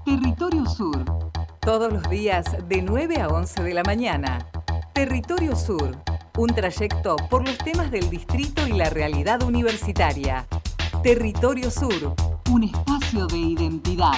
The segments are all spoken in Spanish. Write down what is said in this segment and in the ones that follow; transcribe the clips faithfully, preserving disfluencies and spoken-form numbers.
Territorio Sur. Todos los días de nueve a once de la mañana. Territorio Sur. Un trayecto por los temas del distrito y la realidad universitaria. Territorio Sur. Un espacio de identidad.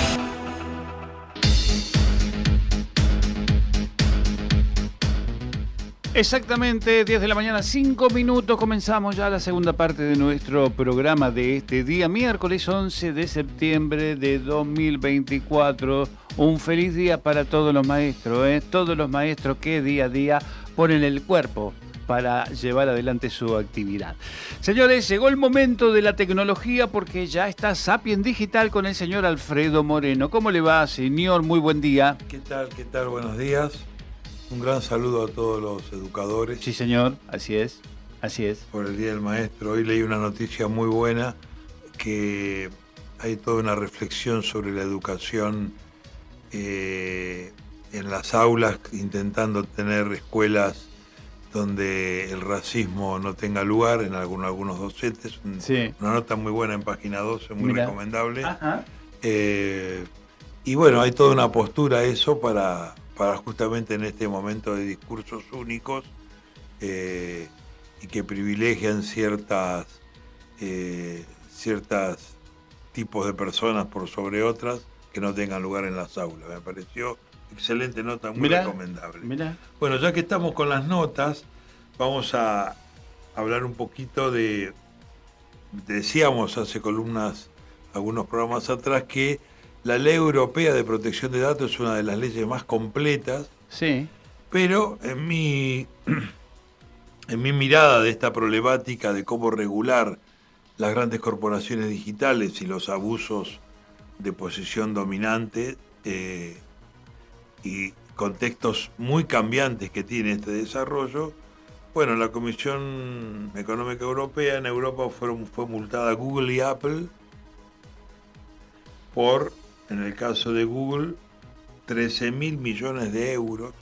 Exactamente, diez de la mañana, cinco minutos, comenzamos ya la segunda parte de nuestro programa de este día, miércoles once de septiembre de dos mil veinticuatro. Un feliz día para todos los maestros, ¿eh? Todos los maestros que día a día ponen el cuerpo para llevar adelante su actividad. Señores, llegó el momento de la tecnología porque ya está Sapien Digital con el señor Alfredo Moreno. ¿Cómo le va, señor? Muy buen día. ¿Qué tal? ¿Qué tal? Buenos días. Un gran saludo a todos los educadores. Sí, señor, así es, así es. Por el Día del Maestro. Hoy leí una noticia muy buena, que hay toda una reflexión sobre la educación eh, en las aulas, intentando tener escuelas donde el racismo no tenga lugar en algunos, algunos docentes. Sí. Una nota muy buena en página doce, muy Mirá. recomendable. Ajá. Eh, y bueno, hay toda una postura a eso para... para justamente en este momento de discursos únicos eh, y que privilegian ciertas, eh, ciertas tipos de personas por sobre otras que no tengan lugar en las aulas. Me pareció excelente nota, muy Mirá, recomendable. mirá. Bueno, ya que estamos con las notas, vamos a hablar un poquito de, decíamos hace columnas, algunos programas atrás, que la Ley Europea de Protección de Datos es una de las leyes más completas, Sí. pero en mi, en mi mirada de esta problemática de cómo regular las grandes corporaciones digitales y los abusos de posición dominante eh, y contextos muy cambiantes que tiene este desarrollo, bueno, la Comisión Económica Europea en Europa fueron, fue multada Google y Apple por, en el caso de Google, trece mil millones de euros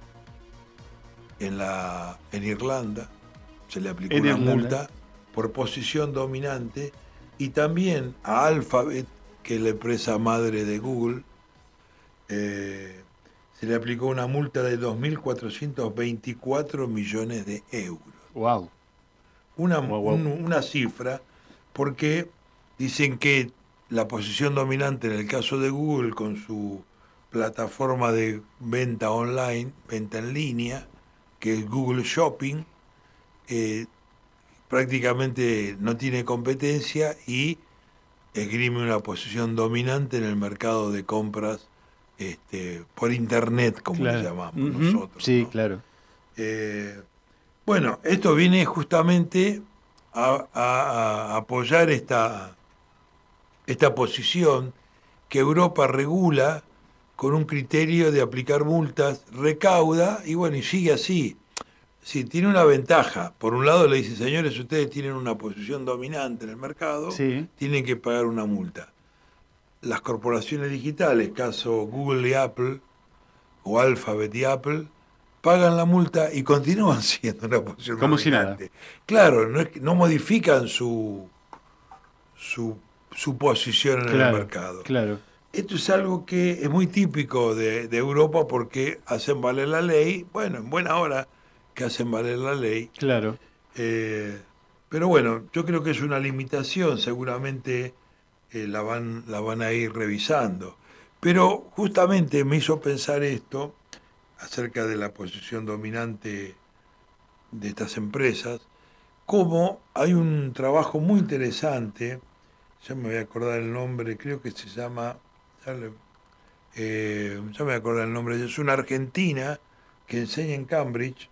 en, la, en Irlanda. Se le aplicó En una Irlanda. multa por posición dominante, y también a Alphabet, que es la empresa madre de Google, eh, se le aplicó una multa de dos mil cuatrocientos veinticuatro millones de euros. Wow. Una, Wow, wow. un- una cifra, porque dicen que la posición dominante en el caso de Google, con su plataforma de venta online, venta en línea, que es Google Shopping, eh, prácticamente no tiene competencia y esgrime una posición dominante en el mercado de compras este, por internet, como Claro. le llamamos Ujú. nosotros. Sí, ¿no? claro. Eh, bueno, esto viene justamente a, a- a apoyar esta, esta posición que Europa regula con un criterio de aplicar multas, recauda y bueno, y sigue así. Sí, tiene una ventaja. Por un lado le dice, señores, ustedes tienen una posición dominante en el mercado, Sí. tienen que pagar una multa. Las corporaciones digitales, caso Google y Apple, o Alphabet y Apple, pagan la multa y continúan siendo una posición Como si dominante. Claro, no, es que- no modifican su, su, su posición en el Claro, mercado. claro. Esto es algo que es muy típico de, de Europa, porque hacen valer la ley, bueno, en buena hora que hacen valer la ley. Claro. Eh, pero bueno, yo creo que es una limitación, seguramente eh, la, van, la van a ir revisando. Pero justamente me hizo pensar esto acerca de la posición dominante de estas empresas, cómo hay un trabajo muy interesante, ya me voy a acordar el nombre, creo que se llama, ya, le- eh, ya me voy a acordar el nombre, es una argentina que enseña en Cambridge,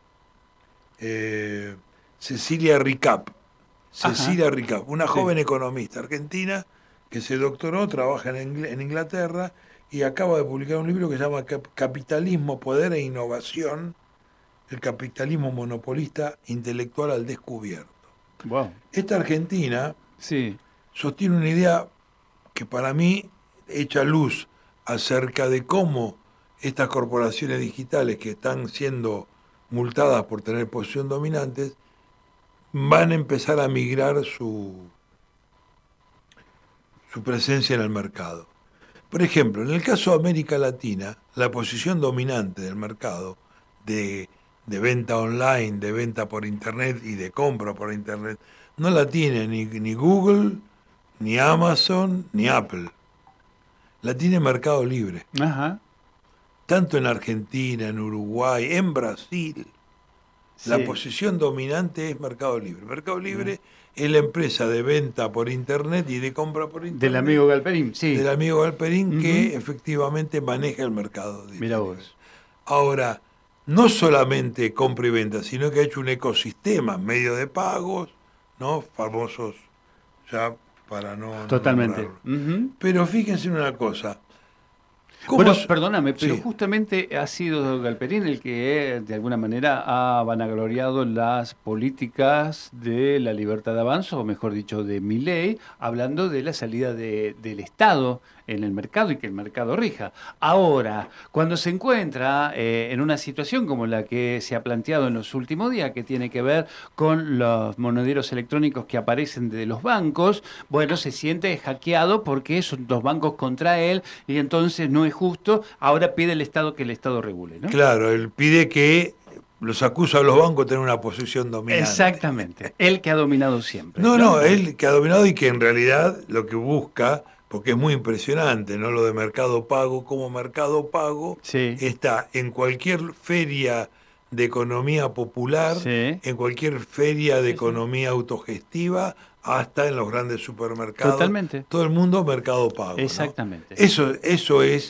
eh, Cecilia Ricap. Cecilia Ricap, una Sí. joven economista argentina que se doctoró, trabaja en, Ingl- en Inglaterra y acaba de publicar un libro que se llama Cap- Capitalismo, Poder e Innovación, el capitalismo monopolista intelectual al descubierto. Wow. Esta argentina Sí. sostiene una idea que para mí echa luz acerca de cómo estas corporaciones digitales que están siendo multadas por tener posición dominantes van a empezar a migrar su, su presencia en el mercado. Por ejemplo, en el caso de América Latina, la posición dominante del mercado de, de venta online, de venta por Internet y de compra por Internet, no la tiene ni, ni Google, ni Amazon, ni Apple. La tiene Mercado Libre. Ajá. Tanto en Argentina, en Uruguay, en Brasil. Sí. La posición dominante es Mercado Libre. Mercado Libre Mm. es la empresa de venta por Internet y de compra por Internet. Del amigo Galperín, sí. Del amigo Galperín, Uh-huh. que efectivamente maneja el mercado. Mira vos. Ahora, no solamente compra y venta, sino que ha hecho un ecosistema, medio de pagos, ¿no? Famosos ya para no... Totalmente. no Uh-huh. Pero fíjense en una cosa. Bueno, es? perdóname, pero Sí. justamente ha sido Galperín el que de alguna manera ha vanagloriado las políticas de la libertad de avanzo, o mejor dicho, de Milei, hablando de la salida de, del Estado en el mercado y que el mercado rija. Ahora, cuando se encuentra eh, en una situación como la que se ha planteado en los últimos días, que tiene que ver con los monederos electrónicos que aparecen de los bancos, bueno, se siente hackeado porque son dos bancos contra él y entonces no es justo. Ahora pide el Estado que el Estado regule, ¿no? Claro, él pide que los acusa a los bancos de tener una posición dominante. Exactamente, él que ha dominado siempre. No, no, él que ha dominado y que en realidad lo que busca, porque es muy impresionante, ¿no? Lo de Mercado Pago, como Mercado Pago Sí. está en cualquier feria de economía popular, Sí. en cualquier feria de Sí, sí. economía autogestiva, hasta en los grandes supermercados. Totalmente. Todo el mundo Mercado Pago. ¿no? Exactamente. Eso, eso es.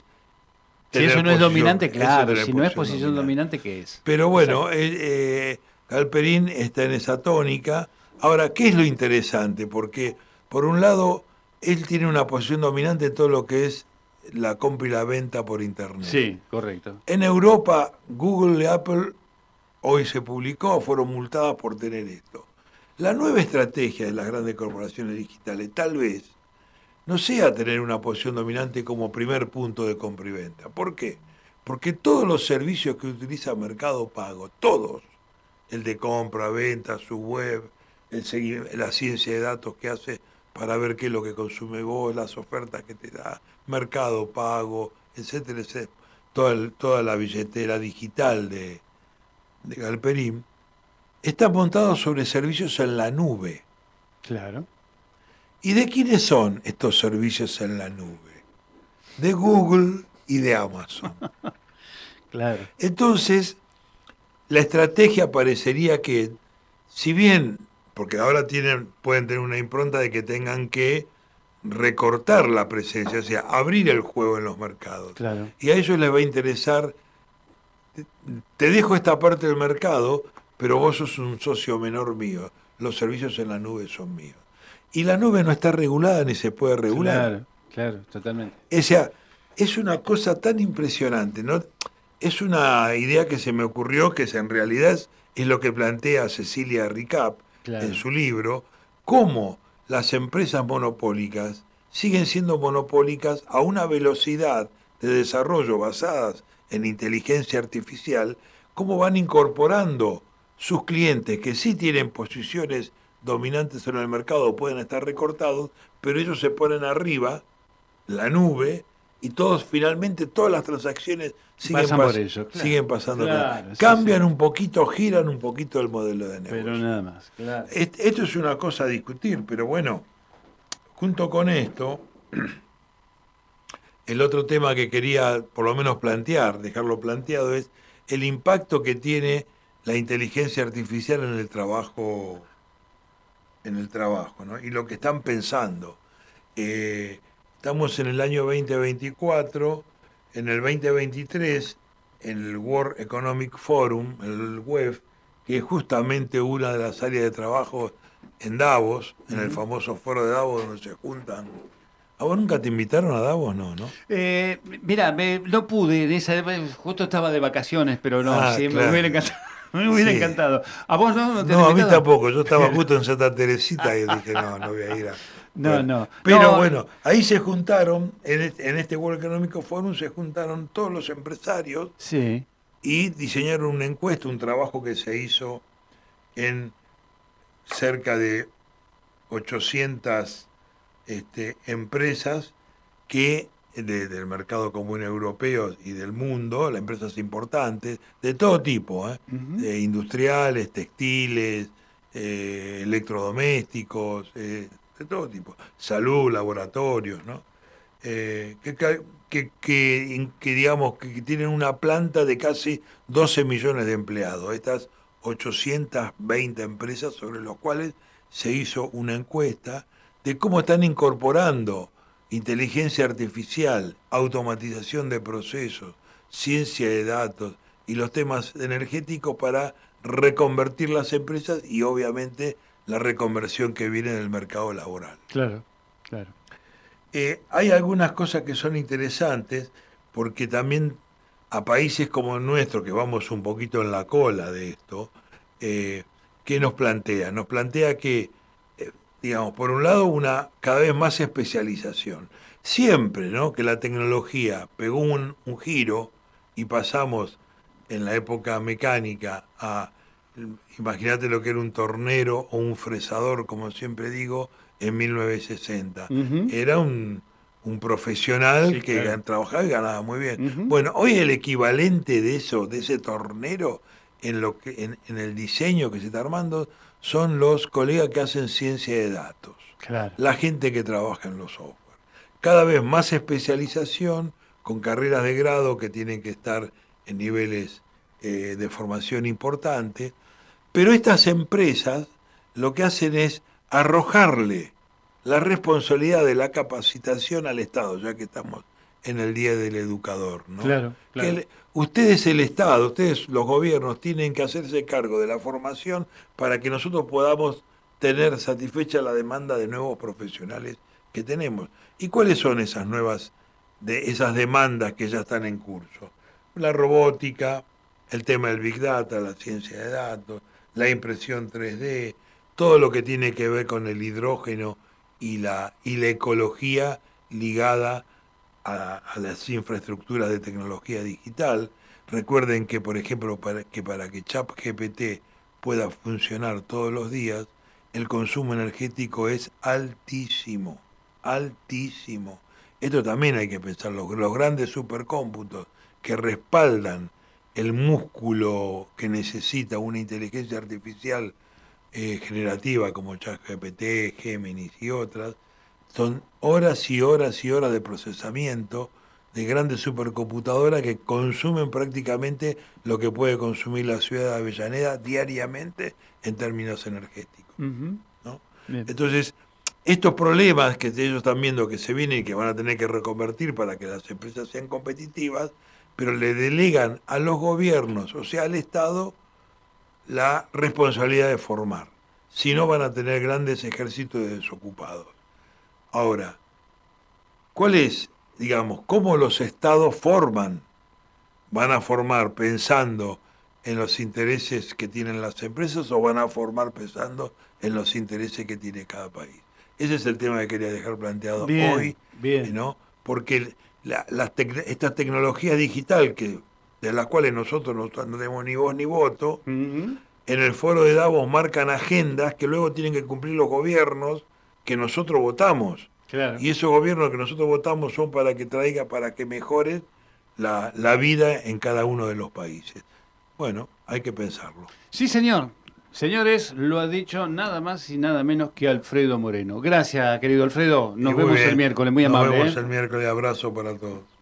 Si tener eso no es posición- dominante, eso claro. tener Si no es posición dominante, ¿qué es? Pero bueno, eh, eh, Galperín está en esa tónica. Ahora, ¿qué es lo interesante? Porque, por un lado, él tiene una posición dominante en todo lo que es la compra y la venta por Internet. Sí, correcto. En Europa, Google y Apple, hoy se publicó, fueron multadas por tener esto. La nueva estrategia de las grandes corporaciones digitales tal vez no sea tener una posición dominante como primer punto de compra y venta. ¿Por qué? Porque todos los servicios que utiliza Mercado Pago, todos, el de compra, venta, su web, el segui- la ciencia de datos que hace para ver qué es lo que consume vos, las ofertas que te da, Mercado Pago, etcétera, etcétera, toda, el- toda la billetera digital de, de Galperín, está montado sobre servicios en la nube. Claro. ¿Y de quiénes son estos servicios en la nube? De Google y de Amazon. Claro. Entonces, la estrategia parecería que, si bien, porque ahora tienen, pueden tener una impronta de que tengan que recortar la presencia, o sea, abrir el juego en los mercados. Claro. Y a ellos les va a interesar, te- te dejo esta parte del mercado, pero vos sos un socio menor mío, los servicios en la nube son míos. Y la nube no está regulada ni se puede regular. Claro, claro, totalmente. O sea, es una cosa tan impresionante, ¿no? Es una idea que se me ocurrió, que en realidad es, es lo que plantea Cecilia Ricap Claro. en su libro, cómo las empresas monopólicas siguen siendo monopólicas a una velocidad de desarrollo basadas en inteligencia artificial, cómo van incorporando sus clientes que sí tienen posiciones dominantes en el mercado, pueden estar recortados, pero ellos se ponen arriba, la nube, y todos finalmente todas las transacciones siguen, Pasan pas- por ello, claro. siguen pasando. Claro, sí, Cambian sí. un poquito, giran un poquito el modelo de negocio. Pero nada más, claro. Est- Esto es una cosa a discutir, pero bueno, junto con esto, el otro tema que quería por lo menos plantear, dejarlo planteado, es el impacto que tiene la inteligencia artificial en el trabajo, en el trabajo, ¿no? Y lo que están pensando. Eh, estamos en el año veinte veinticuatro, en el veinte veintitrés, en el World Economic Forum, el W E F, que es justamente una de las áreas de trabajo en Davos, en el famoso foro de Davos donde se juntan. ¿A vos nunca te invitaron a Davos? No, ¿no? Eh, mira, me, no pude, en esa, justo estaba de vacaciones, pero no, Ah, sí, claro. me hubiera encantado. Me hubiera Sí. encantado. ¿A vos no? ¿No te han No, a mí invitado? tampoco. Yo estaba justo en Santa Teresita y dije, no, no voy a ir a... No, Bueno, no. Pero No. bueno, ahí se juntaron, en este, en este World Economic Forum se juntaron todos los empresarios Sí, y diseñaron una encuesta, un trabajo que se hizo en cerca de ochocientas este, empresas que de, del mercado común europeo y del mundo, las empresas importantes, de todo tipo, ¿eh? Ujú. Eh, industriales, textiles, eh, electrodomésticos, eh, de todo tipo, salud, laboratorios, ¿no? Eh, que, que, que, que, que digamos que tienen una planta de casi doce millones de empleados. Estas ochocientas veinte empresas sobre las cuales se hizo una encuesta de cómo están incorporando inteligencia artificial, automatización de procesos, ciencia de datos y los temas energéticos para reconvertir las empresas y obviamente la reconversión que viene del mercado laboral. Claro, claro. Eh, hay algunas cosas que son interesantes porque también a países como el nuestro, que vamos un poquito en la cola de esto, eh, ¿qué nos plantea? Nos plantea que, eh, digamos, por un lado, una cada vez más especialización. Siempre, ¿no?, que la tecnología pegó un, un giro y pasamos en la época mecánica a, imagínate lo que era un tornero o un fresador, como siempre digo, en mil novecientos sesenta. Uh-huh. Era un, un profesional Sí, que claro. trabajaba y ganaba muy bien. Uh-huh. Bueno, hoy el equivalente de eso, de ese tornero, en, lo que, en, en el diseño que se está armando, son los colegas que hacen ciencia de datos. Claro. La gente que trabaja en los software. Cada vez más especialización, con carreras de grado que tienen que estar en niveles eh, de formación importante. Pero estas empresas lo que hacen es arrojarle la responsabilidad de la capacitación al Estado, ya que estamos en el Día del Educador, ¿no? Claro, claro. Que el, ustedes, el Estado, ustedes, los gobiernos, tienen que hacerse cargo de la formación para que nosotros podamos tener satisfecha la demanda de nuevos profesionales que tenemos. ¿Y cuáles son esas nuevas, de esas demandas que ya están en curso? La robótica, el tema del Big Data, la ciencia de datos, la impresión tres D, todo lo que tiene que ver con el hidrógeno y la, y la ecología ligada a, a las infraestructuras de tecnología digital. Recuerden que, por ejemplo, para que para que ChatGPT pueda funcionar todos los días, el consumo energético es altísimo, altísimo. Esto también hay que pensarlo. Los grandes supercómputos que respaldan el músculo que necesita una inteligencia artificial eh, generativa como ChatGPT, Géminis y otras, son horas y horas y horas de procesamiento de grandes supercomputadoras que consumen prácticamente lo que puede consumir la ciudad de Avellaneda diariamente en términos energéticos, Uh-huh. ¿no? Bien. Entonces, estos problemas que ellos están viendo que se vienen y que van a tener que reconvertir para que las empresas sean competitivas, pero le delegan a los gobiernos, o sea, al Estado, la responsabilidad de formar. Si no, van a tener grandes ejércitos de desocupados. Ahora, ¿cuál es, digamos, cómo los estados forman? ¿Van a formar pensando en los intereses que tienen las empresas o van a formar pensando en los intereses que tiene cada país? Ese es el tema que quería dejar planteado Bien, hoy, bien. ¿no? Porque la, la tec- esta tecnología digital, que, de las cuales nosotros no, no tenemos ni voz ni voto, Uh-huh. en el foro de Davos marcan agendas que luego tienen que cumplir los gobiernos que nosotros votamos. Claro. Y esos gobiernos que nosotros votamos son para que traiga, para que mejore la, la vida en cada uno de los países. Bueno, hay que pensarlo. Sí, señor. Señores, lo ha dicho nada más y nada menos que Alfredo Moreno. Gracias, querido Alfredo. Nos Y muy vemos bien. el miércoles. Muy Nos amable. vemos ¿eh? el miércoles. Abrazo para todos.